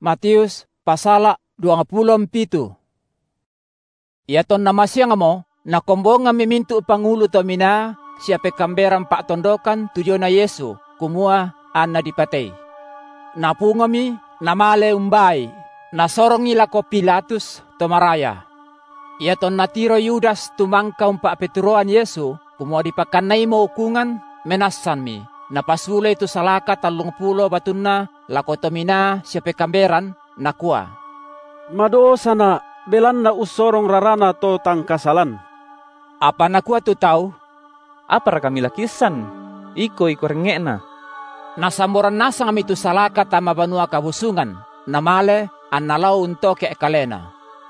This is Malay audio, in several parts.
Matius pasala 27. Iaton namasyang mo, nakombong nga mimintu pangulo to mina, siya pekamberang patondokan tuyo na Yesu, kumua an na dipatay. Napungami, namale umbay, nasorong ila ko Pilatus tomaraya. Iaton natiro Yudas tumangka umpa peturoan Yesu, kumua dipakanay mo ukungan, menasan mi. Napasulay to salaka 30 batun na, lako to mina, siya pekamberan, nakua. Madoo sana, belan na usorong rarana to tang kasalan. Apa nakua to tao? Apa kami lakisan? Iko renge na. Nasamboran nasa kami to salaka tama banua kabusungan, namale an nalaw unto ke kalena.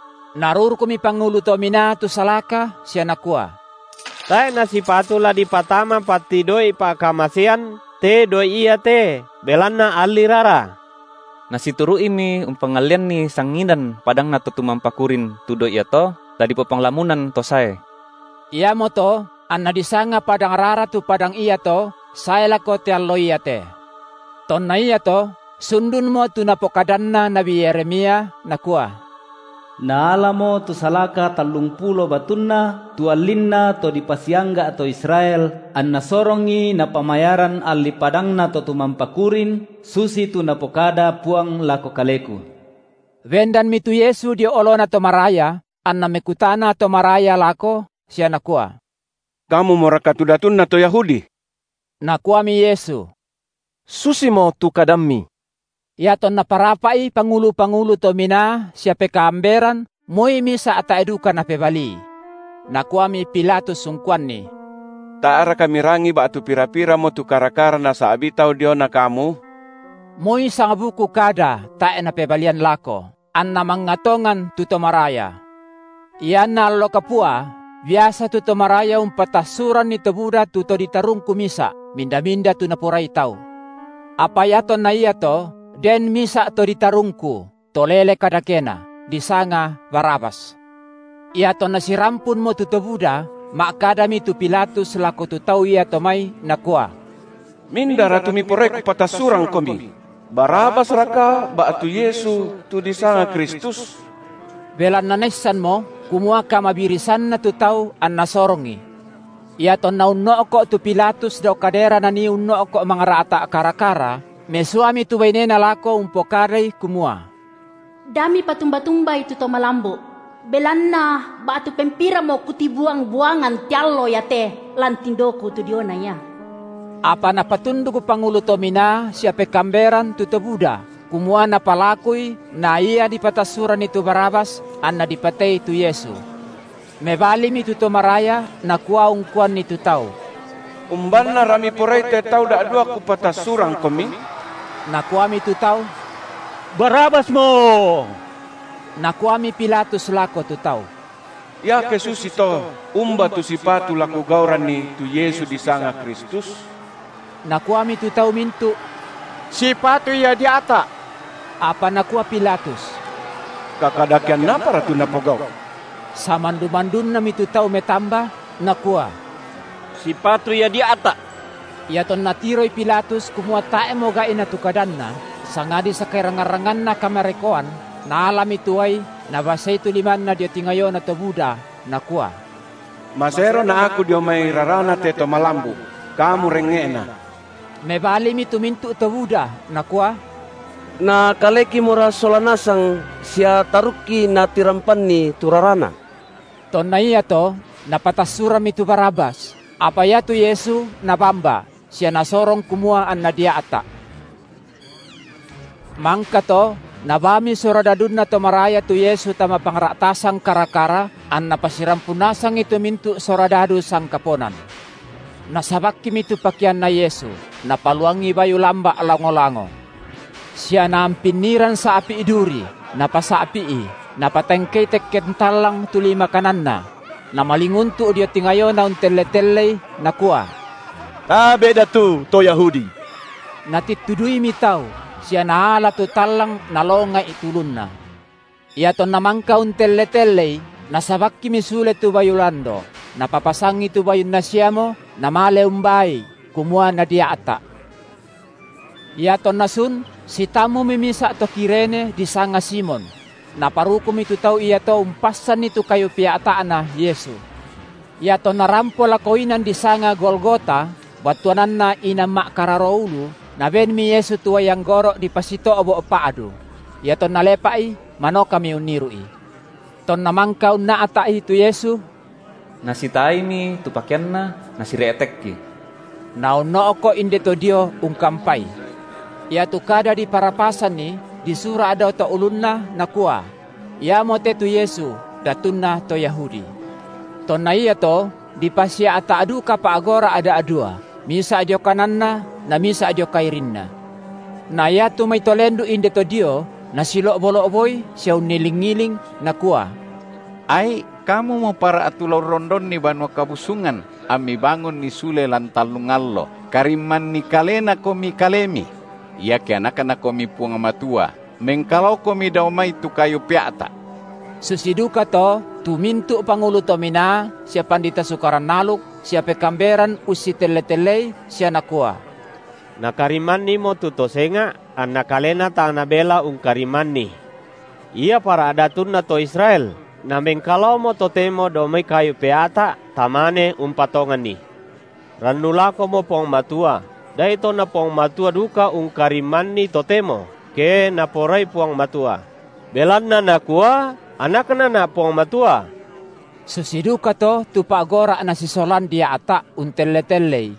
Narur kami pangulo to mina to salaka, siya nakua. Tay na si patula di patama pati doi pa kamasian, te doi iya te, belan na alirara. Nasituru ini umpangalian ni sangidan padang natutumampakurin tudo iya to, tadi po panglamunan to sae. Iya mo to, an nadisanga padang rara tu padang iya to, sae lako te allo iya te. Ton na iya to, sundun mo tu napokadan na Nabi Yeremia, nakua. Naala mo tu salaka 30 batun na, tu alin na to di pasiangga atau Israel, an nasorongi na pamayaran ali padang na to tumampakurin, susi tu napokada puang lako kaleku. Vendan mi tu Yesu di olo na to maraya, an namekutana to maraya lako, siya nakua. Kamu morakatudatun na to Yahudi? Nakua mi Yesu. Susi mo tu kadammi. Iaton naparapai pangulo-pangulo to mina, siya pekamberan, moy misa ata edukan na pebali. Nakua mi Pilatus sungkuan ni. Taara kami rangi ba atu pira-pira mo tu karakara na sa abitaw dio na kamu? Moy sang buku kada, tae na pebalian lako, an namangatongan tutomaraya. Iyan na alo kapua, biasa tutomaraya patasuran ni tebuda tuto ditarung kumisa, minda-minda tu napuray tau. Apa yaton na iya to, den misa to ditarungku, tolele kadakena, disanga Barabas. Iaton na sirampun mo tutobuda, makadami tu Pilatus lako tutau iya tomay nakua. Mindara tumiporek patasurang komi. Barabas raka ba atu Yesu tu disanga Kristus. Belan nanesan mo, kumua ka mabirisan na tutau an nasorongi. Iaton na unno ko tu Pilatus daw kadera na ni unno ko mga rata karakara, mesuami tu bainena lako umpokaray kumua. Dami patumba-tumba itu to malambo. Belan na ba atu pempira mo kutibuang-buangan tiallo yate lantindoko tu diona ya. Apa na patundo ko pangulo to mina siya pekamberan tu Buda. Kumua na palakoy na iya di patasuran ni tu Barabas an na dipatay tu Yesu. Mebali mi tu maraya na kuwa ungkuan ni tu tao. Umban na rami poray te tao da adua ku patasurang komi. Nakuami tu tao. Barabas mo! Nakuami Pilatus lako tu tao. Ya kesus ito, umba tu sipatu lako gauran ni tu Yesu disanga Kristus. Nakuami tu tao mintu. Sipatu ya di ata. Apa nakua Pilatus? Kakadakyan na para tu napogaw. Samandu-mandun na mitu tao metamba, nakua. Sipatu ya di ata. Iaton natiroy Pilatus kumua tae mo gain na tukadan na, sangadi sa kairangarangan na kamarekoan, naalami tuay, nabasay tuliman na diyo tingayo na Buda, nakua. Masero na ako diyo may rarana teto malambu, kamu renge na. Mebali mi tumintu Buda, nakua. Na kaleki mura solanasang siya taruki na tirampan ni turarana. Ton na iya to, napatasura mi tu Barabas, apa ya tu Yesu nabamba. Siya nasorong kumua an nadia ata. Mangka to, nabami suradadun na to maraya tu Yesu tama pangratasang karakara, an napasirampunasang ito mintu suradadu sang kaponan. Nasabak kimi tu pakyan na Yesu, napaluangi bayu lamba alango-lango. Siya naampiniran sa api iduri, napasaapi napatengkay tekkentalang tuli makanan na, namalinguntu dia tingayo na untele-tele nakua. Tabe datu to Yahudi. Natitudui mitaw, siya naala to talang nalonga itulun na. Iaton namangka untele-tele, nasabak kimi sulet tu bayulando, napapasang itu bayun na siya mo, namale umbay, kumua na dia ata. Iaton nasun, Si tamu mimisa to Kirene di sanga Simon. Naparukom itu tau iya to umpasan itu kayo piata na Yesu. Iya to narampo lakoinan di sanga Golgota, batuanan na inamak kararoulu, naben mi Yesu tua yang gorok di pasito obo paadu. Iya to nalepai, mano kami unirui. Ton namangka unna ata itu Yesu, nasi tai mi tu pakaianna nasi reetekki. Nauno ko inde to dio ungkampai. Ia tu kada di parapasan ni disura ada to ulunna nakua. Ia mote tu Yesu datunna to Yahudi. To na ia to di pasia ata adu kapa agora ada adua. Misa ajo kananna na misa ajo kairinna. Na ia tu may tolendu inde to dio na silo bolo boy siya uniling-ngiling nakua. Ai kamu mau para atulaw rondon ni banwa kabusungan. Ami bangun ni sule lantalungallo. Kariman ni kalena komi kalemi. Ia ke anak-anak komi puang matua. Mengkalau komi daumay tu kayo piata. Susiduka to, tumintu pangulo to mina, siya pandita sukaran naluk, siya pekamberan usi tele-tele, siya nakua. Nakariman ni mo tutosenga, anak kalena ta nabela kariman ni. Ia para adatun na to Israel. Na mengkalau mo to temo domay kayo piata, tamane patongan ni. Ranulako mo pong matua. Dahito na pong matua duka kariman ni totemo, ke naporay pong matua. Belan na nakua, anak na pong matua. Susiduka to, tupagora na si Solan dia ata untele-tele.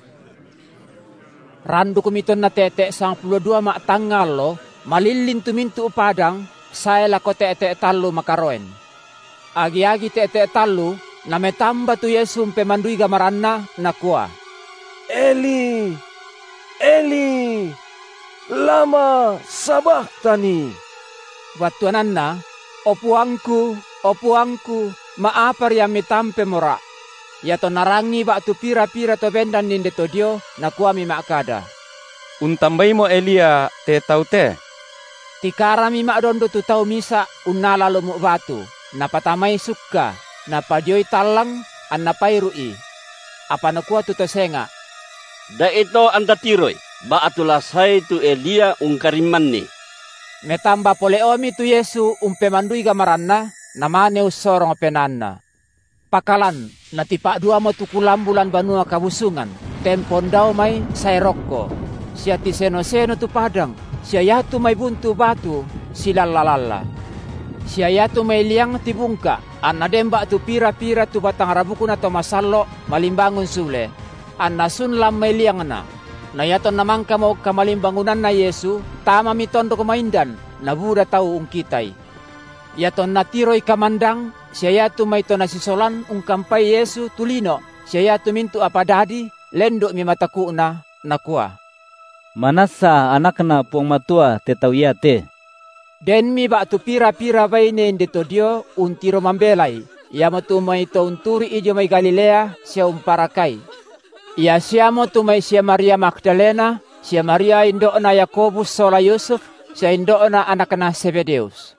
Randu kumiton na tete sang 22 mak tanggal lo, malilin tumintu upadang, saya lako tete talo makaroen. Agi-agi tete talo, na metamba tu Yesu pemandui gamaranna nakua. Eli, Eli, lama sabachthani. Watuanan na, opuangku, maapar ya mitampe mora. Yato narangi baktu pira-pira to bendan ninde to dio, nakua mi makada. Untambay mo Elia te tau te. Tikara mi makdondo tu tau misa unala lumuk batu. Napatamay sukka, napadyoy talang, an napairui. Apa nakua tu to senga. Da ito ang tatiroy, ba atulasay tu Elia kariman ni. Metamba poleomi tu Yesu pemandui gamaranna, namane usorong penanna. Pakalan, natipa dua mo tu kulambulan banua kabusungan, tempon daw may sayrokko. Siya ti seno-seno tu padang, siya yatu may buntu batu, sila lalala. Siya yatu may liang ti bungka, anademba tu pira-pira tu batang rabuku na to masallo, malimbangun sule. Anasun lam may liang na. Nayaton namang kamo kamalimbangunan na Yesu, tama mitondo kumaindan, nabuda tau kitay. Yaton natiroy kamandang, siya yatu may to nasisolan kampay Yesu tulino, siya yatu mintu apadadi, lendo mi mataku na nakua. Manasa anak na puang matua tetaw yate. Den mi ba tu pira-pira bayne indito dio untiro mambelay. Ia mo tu may to unturi ijo may Galilea siya parakay. Ia siya mo tu may siya Maria Magdalena, siya Maria indo na Yakobus sola Yusuf, siya indo na anak na Zebedeus.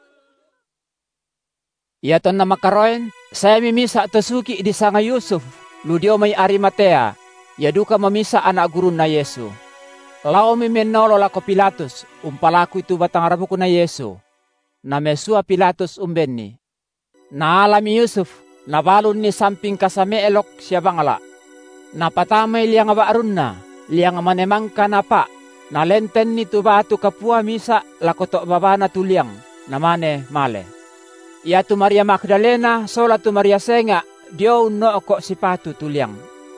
Ia ton na makaroen, saya mimisa tosuki di sanga Yusuf, ludio may Arimatea, ia duka mamisa anak guru na Yesu. Lao mi menolo lako Pilatus, palaku itu batang rabuku na Yesu. Na mesua Pilatus benni. Naalami Yusuf, nabalun ni samping kasame elok siya bangala. Napatamay liang abaarun na, liang manemang kanapa. Nalenten ni tu batu kapua misa lako tok babana tuliang, namane male. Ia tu Maria Magdalena, sola tu Maria Senga, dio no kok sipatu tuliang.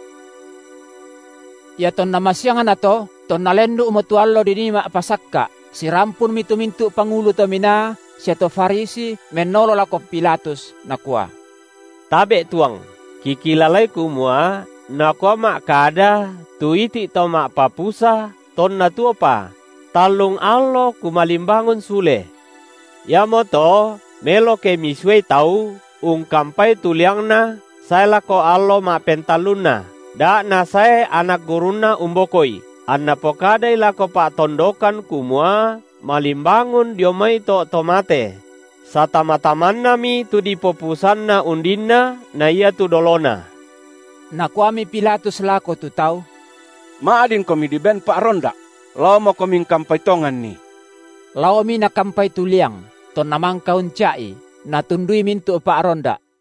Ia ton namasyangan ato, ton nalendu umutuallo dinima pasakka, si rampun mintu pangulo to mina, siya to Farisi, menolo lako Pilatus, nakua. Tabe tuang, kikilalay kumua, nakua mak kada, tuiti to mak papusa, ton natuo pa, talung allo kumalimbangun sule. Ya moto, melo ke miswe tau, kampay tuliang na, saya lako allo mak pentaluna. Da na saya anak guruna umbokoy. Anna pokaday lako pa tondokan kumua, malimbangun diomay to tomate. Sa tamataman nami tu di popusan na undina na iya tu dolona. Nakuami Pilatus lako tu tau. Maadin komi di ben pa ronda. Lao mo kaming kampai tongan ni. Lao mi nakampai tuliang, ton namang kaun cai, natundui mintu pa ronda.